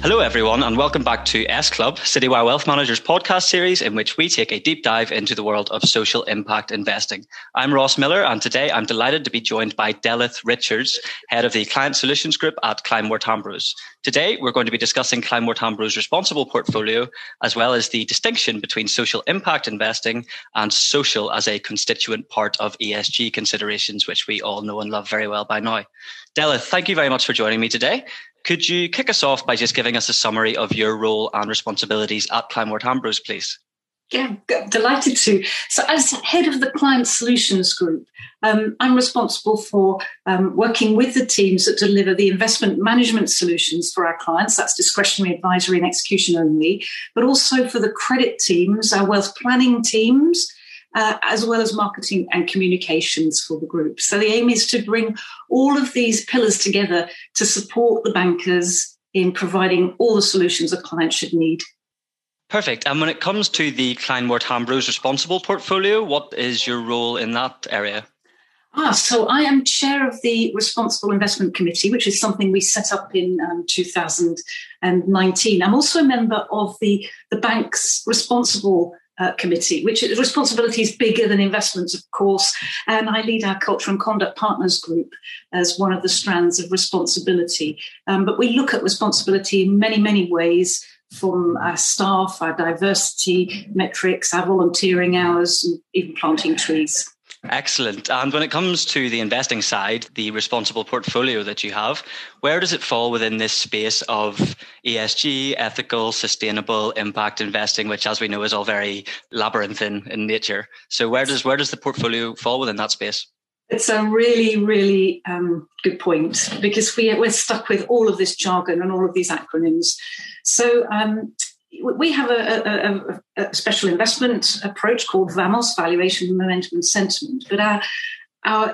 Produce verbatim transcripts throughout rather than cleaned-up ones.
Hello everyone and welcome back to S Club, Citywire Wealth Managers podcast series in which we take a deep dive into the world of social impact investing. I'm Ross Miller and today I'm delighted to be joined by Delith Richards, Head of the Client Solutions Group at Kleinwort Hambros. Today we're going to be discussing Kleinwort Hambros' responsible portfolio as well as the distinction between social impact investing and social as a constituent part of E S G considerations, which we all know and love very well by now. Delith, thank you very much for joining me today. Could you kick us off by just giving us a summary of your role and responsibilities at Kleinwort Hambros, please? Yeah, delighted to. So as head of the Client Solutions Group, um, I'm responsible for um, working with the teams that deliver the investment management solutions for our clients. That's discretionary advisory and execution only, but also for the credit teams, our wealth planning teams, Uh, as well as marketing and communications for the group. So the aim is to bring all of these pillars together to support the bankers in providing all the solutions a client should need. Perfect. And when it comes to the Kleinwort Hambros responsible portfolio, what is your role in that area? Ah, so I am chair of the Responsible Investment Committee, which is something we set up in um, two thousand nineteen. I'm also a member of the, the bank's responsible Uh, committee, which is responsibility is bigger than investments, of course. And I lead our Culture and Conduct Partners Group as one of the strands of responsibility. Um, but we look at responsibility in many, many ways, from our staff, our diversity metrics, our volunteering hours, and even planting trees. Excellent. And when it comes to the investing side, the responsible portfolio that you have, where does it fall within this space of E S G, ethical, sustainable impact investing, which, as we know, is all very labyrinthine in nature? So where does where does the portfolio fall within that space? It's a really, really um, good point, because we, we're stuck with all of this jargon and all of these acronyms. So um, we have a, a, a special investment approach called VAMOS, Valuation, Momentum and Sentiment. But our, our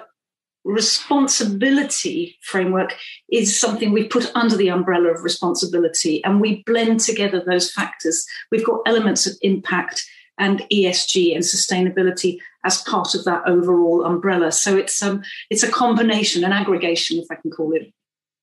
responsibility framework is something we put under the umbrella of responsibility, and we blend together those factors. We've got elements of impact and E S G and sustainability as part of that overall umbrella. So it's um, it's a combination, an aggregation, if I can call it.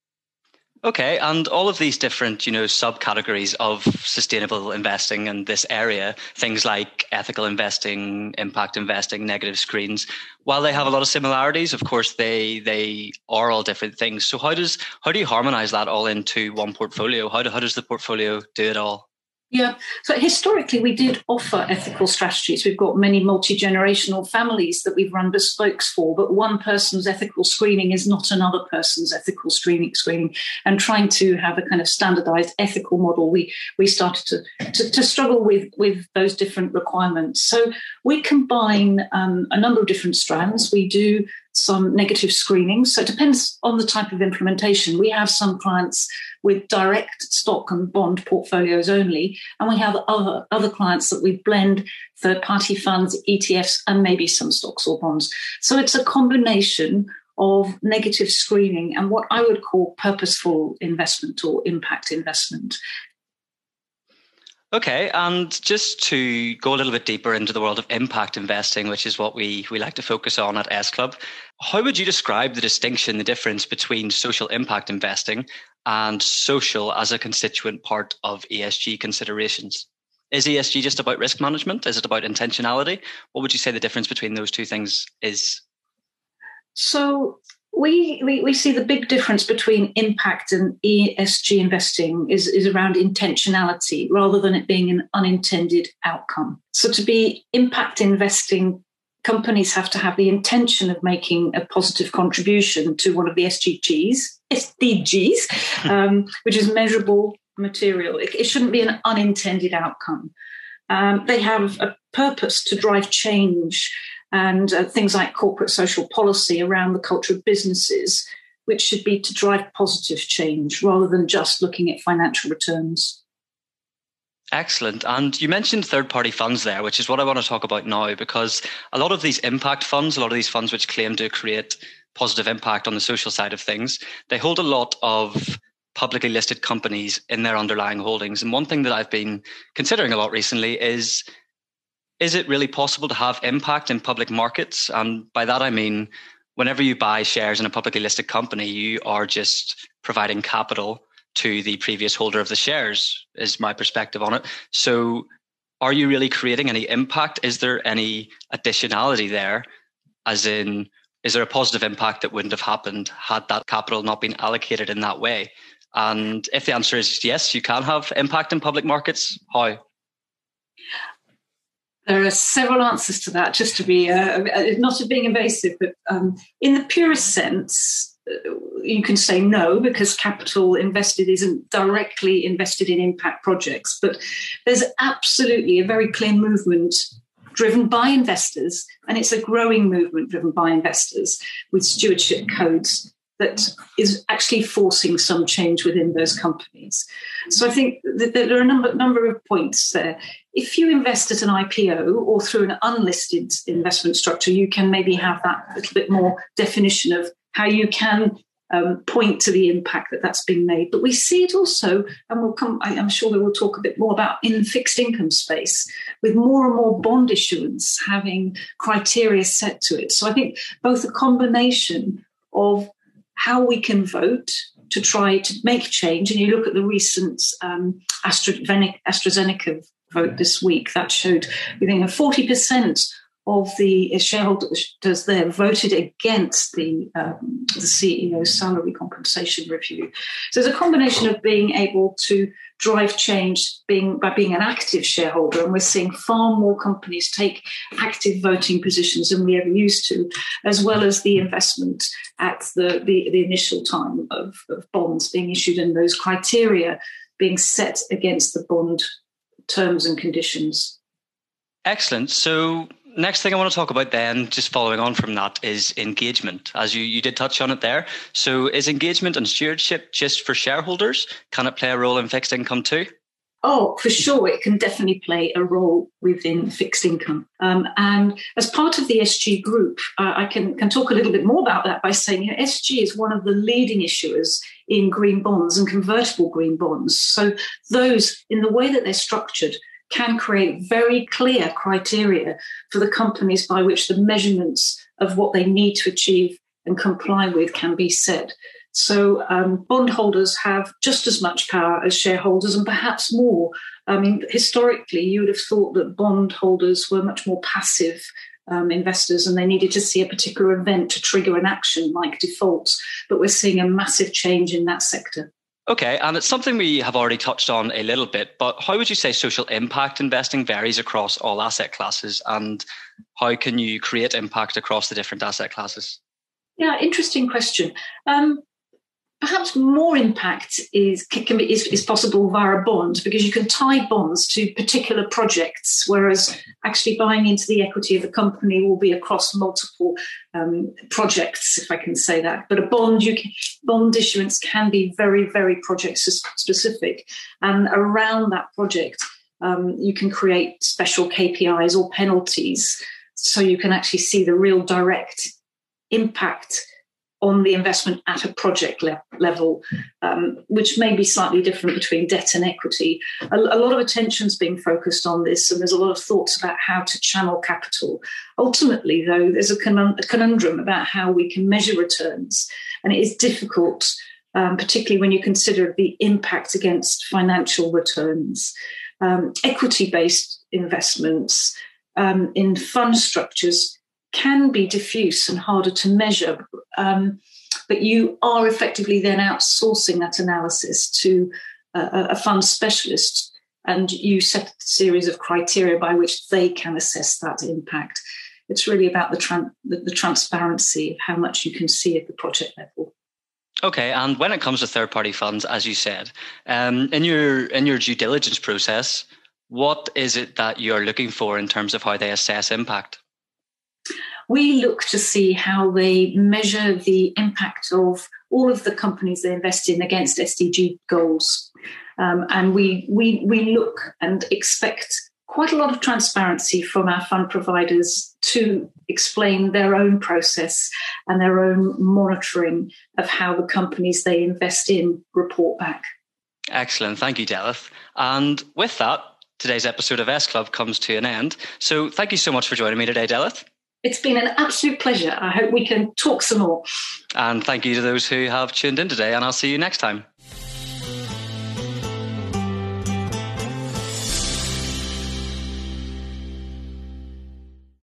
Okay, and all of these different, you know, subcategories of sustainable investing in this area, things like ethical investing, impact investing, negative screens, while they have a lot of similarities, of course, they they are all different things. So how does how do you harmonize that all into one portfolio? How do, how does the portfolio do it all? Yeah, so historically we did offer ethical strategies. We've got many multi-generational families that we've run bespokes for, but one person's ethical screening is not another person's ethical screening. screening. And trying to have a kind of standardized ethical model, we we started to, to, to struggle with, with those different requirements. So we combine um, a number of different strands. We do some negative screening. So it depends on the type of implementation. We have some clients with direct stock and bond portfolios only, and we have other, other clients that we blend third-party funds, E T Fs, and maybe some stocks or bonds. So it's a combination of negative screening and what I would call purposeful investment or impact investment. Okay, and just to go a little bit deeper into the world of impact investing, which is what we, we like to focus on at S Club, how would you describe the distinction, the difference between social impact investing and social as a constituent part of E S G considerations? Is E S G just about risk management? Is it about intentionality? What would you say the difference between those two things is? So We, we we see the big difference between impact and E S G investing is, is around intentionality rather than it being an unintended outcome. So to be impact investing, companies have to have the intention of making a positive contribution to one of the S D Gs, S D Gs, um, which is measurable material. It, it shouldn't be an unintended outcome. Um, they have a purpose to drive change, and uh, things like corporate social policy around the culture of businesses, which should be to drive positive change rather than just looking at financial returns. Excellent. And you mentioned third-party funds there, which is what I want to talk about now, because a lot of these impact funds, a lot of these funds which claim to create positive impact on the social side of things, they hold a lot of publicly listed companies in their underlying holdings. And one thing that I've been considering a lot recently is, is it really possible to have impact in public markets? And by that, I mean, whenever you buy shares in a publicly listed company, you are just providing capital to the previous holder of the shares, is my perspective on it. So are you really creating any impact? Is there any additionality there? As in, is there a positive impact that wouldn't have happened had that capital not been allocated in that way? And if the answer is yes, you can have impact in public markets, how? There are several answers to that, just to be, uh, not to being evasive, but um, in the purest sense, you can say no, because capital invested isn't directly invested in impact projects. But there's absolutely a very clear movement driven by investors, and it's a growing movement driven by investors with stewardship codes that is actually forcing some change within those companies. So I think that there are a number, number of points there. If you invest at an I P O or through an unlisted investment structure, you can maybe have that little bit more definition of how you can um, point to the impact that that's being made. But we see it also, and we'll come, I, I'm sure we will talk a bit more about in the fixed income space, with more and more bond issuance having criteria set to it. So I think both a combination of how we can vote to try to make change, and you look at the recent um, AstraZeneca, AstraZeneca vote this week, that showed, you know, forty percent of the shareholders there voted against the, um, the C E O's salary compensation review. So there's a combination of being able to drive change being by being an active shareholder, and we're seeing far more companies take active voting positions than we ever used to, as well as the investment at the, the, the initial time of, of bonds being issued and those criteria being set against the bond terms and conditions. Excellent. So next thing I want to talk about then, just following on from that, is engagement, as you, you did touch on it there. So is engagement and stewardship just for shareholders? Can it play a role in fixed income too? Oh, for sure, it can definitely play a role within fixed income. Um, and as part of the S G group, uh, I can, can talk a little bit more about that by saying, you know, S G is one of the leading issuers in green bonds and convertible green bonds. So those, in the way that they're structured, can create very clear criteria for the companies by which the measurements of what they need to achieve and comply with can be set. So um, bondholders have just as much power as shareholders, and perhaps more. I mean, historically, you would have thought that bondholders were much more passive um, investors, and they needed to see a particular event to trigger an action like defaults. But we're seeing a massive change in that sector. Okay, and it's something we have already touched on a little bit, but how would you say social impact investing varies across all asset classes, and how can you create impact across the different asset classes? Yeah, interesting question. Um, perhaps more impact is can be is, is possible via a bond, because you can tie bonds to particular projects, whereas actually buying into the equity of a company will be across multiple um, projects, if I can say that. But a bond, you can, bond issuance can be very, very project specific, and around that project, um, you can create special K P Is or penalties, so you can actually see the real direct impact on the investment at a project le- level, um, which may be slightly different between debt and equity. A, a lot of attention's being focused on this, and there's a lot of thoughts about how to channel capital. Ultimately, though, there's a, con- a conundrum about how we can measure returns, and it is difficult, um, particularly when you consider the impact against financial returns. Um, equity-based investments um, in fund structures can be diffuse and harder to measure, um, but you are effectively then outsourcing that analysis to a, a fund specialist, and you set a series of criteria by which they can assess that impact. It's really about the, tran- the, the transparency of how much you can see at the project level. Okay, and when it comes to third-party funds, as you said, um, in your in your due diligence process, what is it that you're looking for in terms of how they assess impact? We look to see how they measure the impact of all of the companies they invest in against S D G goals. Um, and we, we, we look and expect quite a lot of transparency from our fund providers to explain their own process and their own monitoring of how the companies they invest in report back. Excellent. Thank you, Delith. And with that, today's episode of S Club comes to an end. So thank you so much for joining me today, Delith. It's been an absolute pleasure. I hope we can talk some more. And thank you to those who have tuned in today, and I'll see you next time.